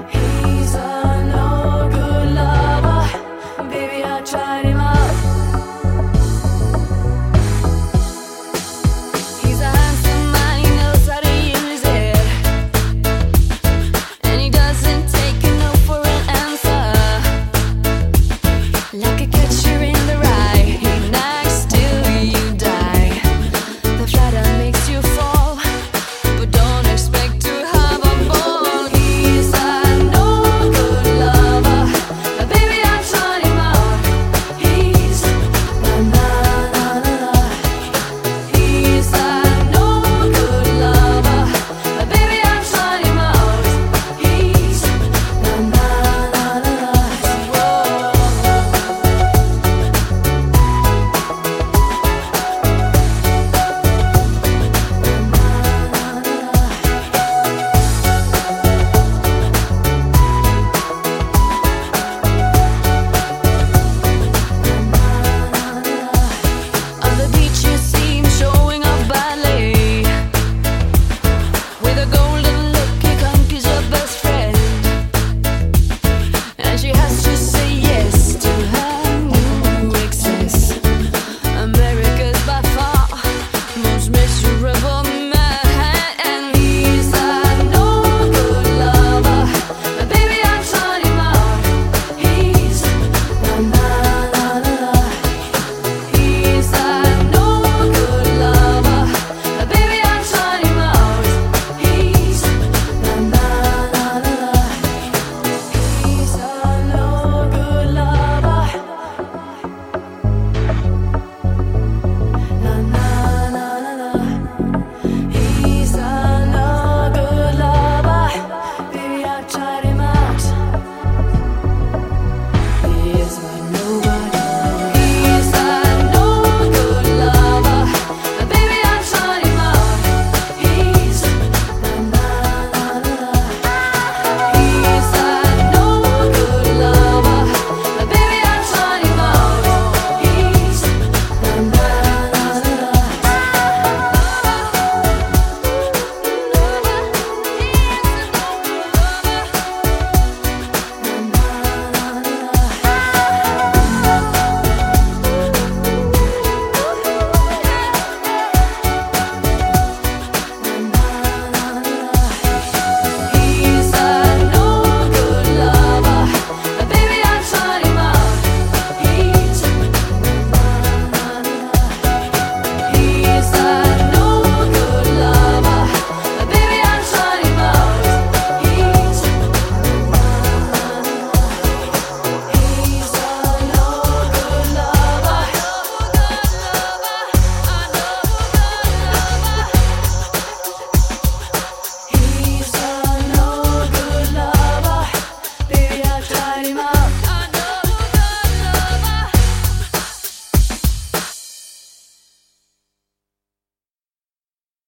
He's a no good lover. Baby, I tried him out. He's a handsome man, he knows how to use it, and he doesn't take a no for an answer. Like a catcher in the rye, he knocks till you die. The flatter makes you fall, but don't expect to have a ball. He's a no good lover. Baby, I tried him out. He's na na na na. He's a no good lover. Baby, I tried him out. He's na na na na. Whoa. On the beach you see him showing off ballet. With a golden look he conquers your best friend, and she has to say yes to her new excess. America's by far most miserable man, and he's a no good lover. Baby, I tried him out. He's na na na na. He's a no good lover. Baby, I tried him out. He's na na na na. He's a no good lover. Na na na na. He's a no good lover. Baby, I tried